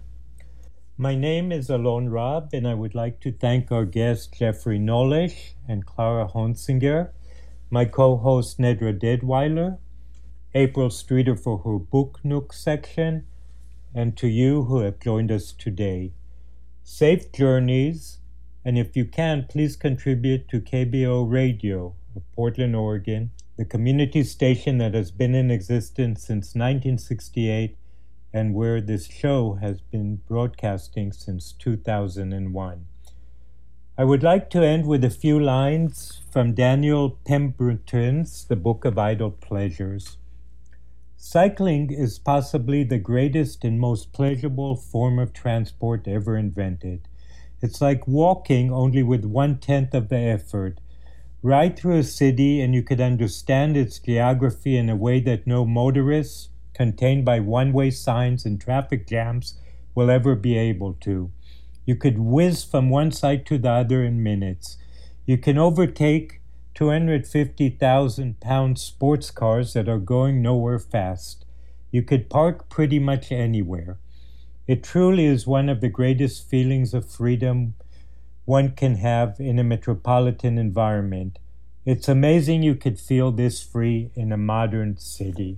My name is Alon Robb, and I would like to thank our guests Jeffrey Nolish and Clara Honsinger, my co-host Nedra Deadweiler, April Streeter for her Book Nook section, and to you who have joined us today. Safe journeys, and if you can, please contribute to K B O Radio of Portland, Oregon, the community station that has been in existence since nineteen sixty-eight and where this show has been broadcasting since two thousand one. I would like to end with a few lines from Daniel Pemberton's The Book of Idle Pleasures. Cycling is possibly the greatest and most pleasurable form of transport ever invented. It's like walking, only with one-tenth of the effort. Ride through a city and you could understand its geography in a way that no motorists, contained by one-way signs and traffic jams, will ever be able to. You could whiz from one side to the other in minutes. You can overtake two hundred fifty thousand pound sports cars that are going nowhere fast. You could park pretty much anywhere. It truly is one of the greatest feelings of freedom one can have in a metropolitan environment. It's amazing you could feel this free in a modern city.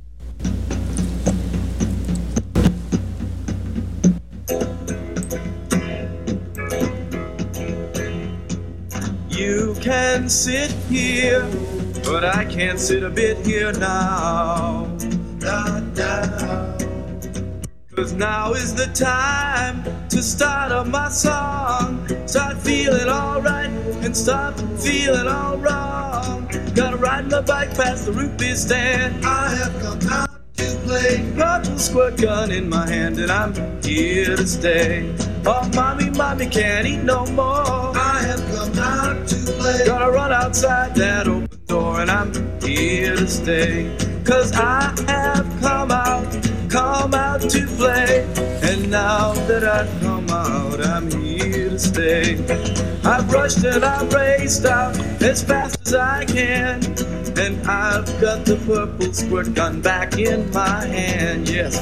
You can sit here, but I can't sit a bit here now. Not now. Cause now is the time to start up my song. Start feeling alright and stop feeling all wrong. Gotta ride my bike past the root beer stand. I have come out to play. Purple squirt gun in my hand and I'm here to stay. Oh, mommy, mommy, can't eat no more. I have come out to play. Gotta run outside that open door and I'm here to stay. Cause I have come out, come out to play. And now that I've come out, I'm here to stay. I've rushed and I've raced out as fast as I can. And I've got the purple squirt gun back in my hand, yes.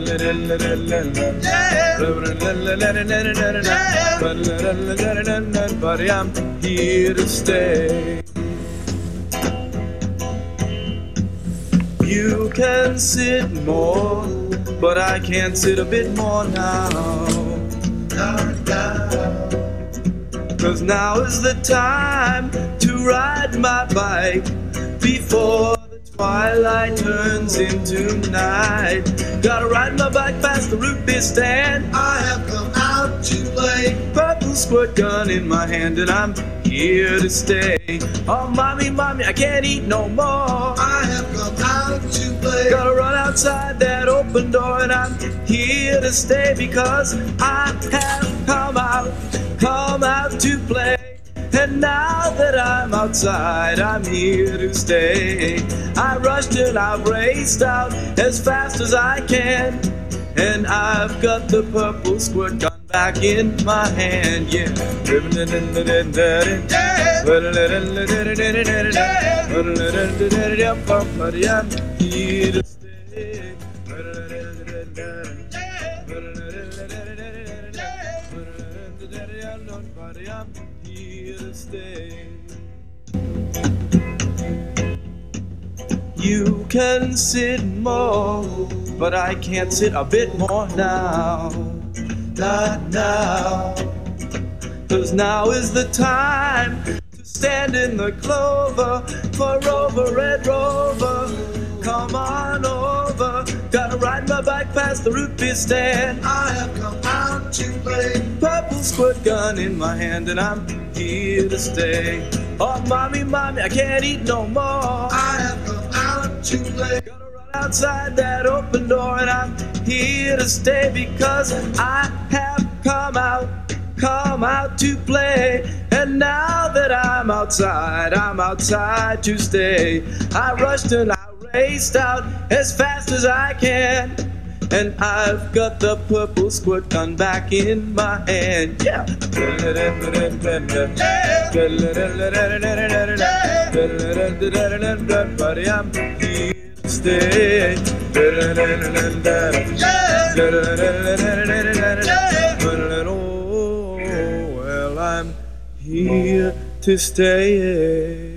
But I'm here to stay. You can sit more, but I can't sit a bit more now. Cause now is the time to ride my bike before the twilight turns into night. Gotta ride my bike past the root beer stand. I have come out to play. Purple squirt gun in my hand and I'm here to stay. Oh, mommy, mommy, I can't eat no more. I have come out to play. Gotta run outside that open door and I'm here to stay because I have come out, come out to play. And now that I'm outside, I'm here to stay. I rushed and I've raced out as fast as I can. And I've got the purple squirt gun back in my hand, yeah. I'm here to stay. I'm here to stay. You can sit more, but I can't sit a bit more now. Not now. Cause now is the time to stand in the clover for Rover, Red Rover. Come on over. Gotta ride my bike past the root beer stand. I have come out to play. Purple squirt gun in my hand and I'm here to stay. Oh, mommy, mommy, I can't eat no more. I have come out to play. Gotta run outside that open door and I'm here to stay because I have come out, come out to play. And now that I'm outside, I'm outside to stay. I rushed and I raced out as fast as I can. And I've got the purple squirt gun back in my hand, yeah. But I'm here to stay. Oh, well, I'm here to stay.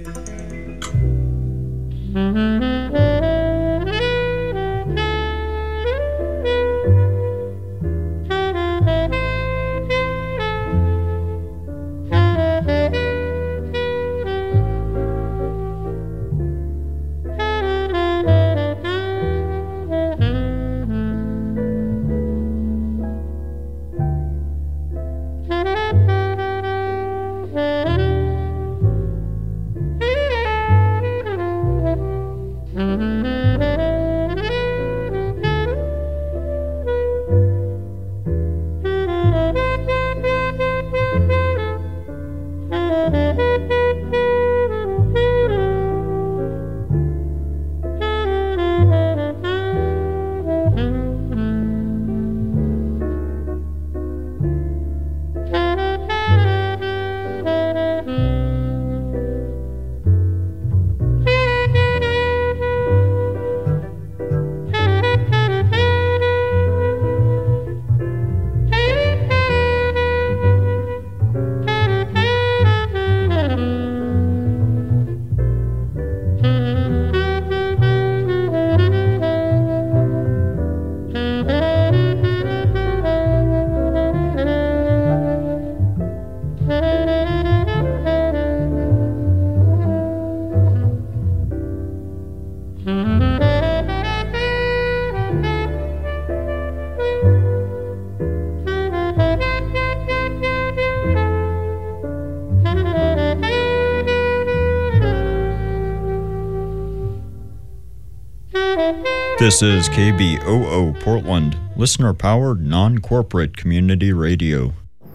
This is K B O O Portland, listener-powered, non-corporate community radio.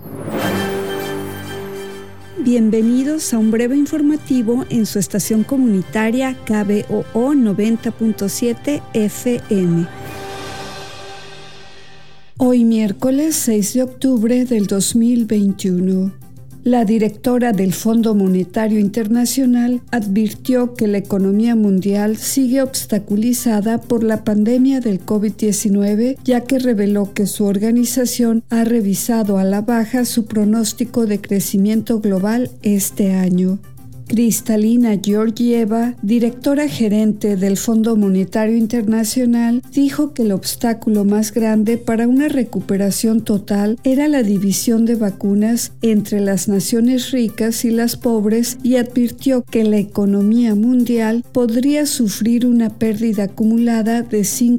Bienvenidos a un breve informativo en su estación comunitaria K B O O noventa punto siete F M. Hoy miércoles seis de octubre del dos mil veintiuno. La directora del Fondo Monetario Internacional advirtió que la economía mundial sigue obstaculizada por la pandemia del COVID diecinueve, ya que reveló que su organización ha revisado a la baja su pronóstico de crecimiento global este año. Kristalina Georgieva, directora gerente del Fondo Monetario Internacional, dijo que el obstáculo más grande para una recuperación total era la división de vacunas entre las naciones ricas y las pobres y advirtió que la economía mundial podría sufrir una pérdida acumulada de cinco